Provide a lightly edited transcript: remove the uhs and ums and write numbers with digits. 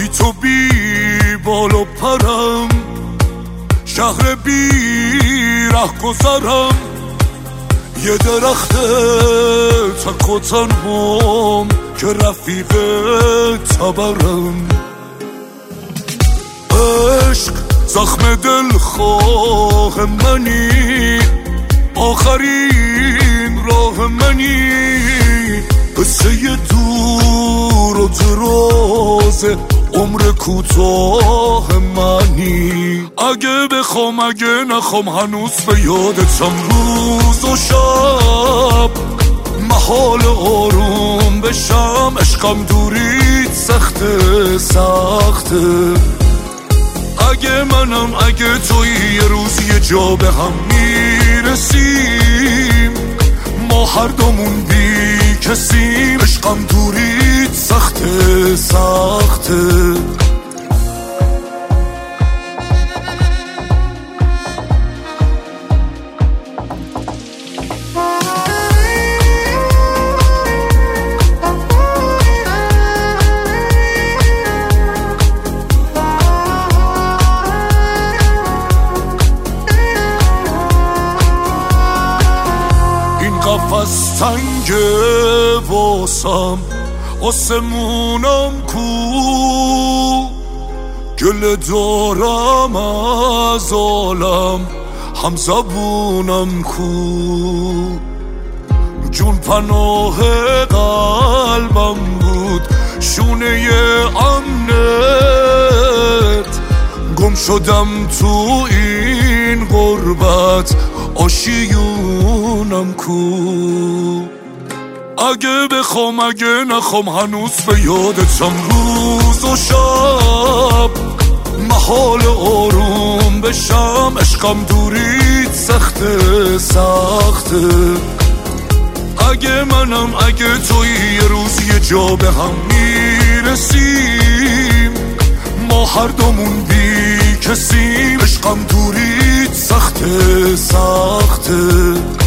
بی تو بی بال و پرم، شهر بی ره گذرم، یه درخت تک و تنهام که رفیق تبرم. عشق زخم دلخواه منی، آخرین راه منی، قصه دور و دراز عمر کوتاه منی. اگه بخوام اگه نخوام هنوز به یادتم روز و شب، محال آروم بشم، عشقم دوریت سخته سخته. اگه منم اگه توی یه روز یه جا به هم میرسیم، ما هر دومون بی کسیم، عشقم دوریت سخته سخته. قفص تنگ واسم، آسمونم کو، گله دارم از عالم، هم زبونم کو. جون پناه قلبم بود، شونه امنت، گم شدم تو این غربت، آشیونم کو. اگه بخوام اگه نخوام هنوز به یادتم روز و شب، محال آروم بشم، عشقم دوریت سخته سخته. اگه منم اگه توی یه روز یه جا به هم میرسیم، ما هر دومون بی کسیم، عشقم دوریت سخته سخته.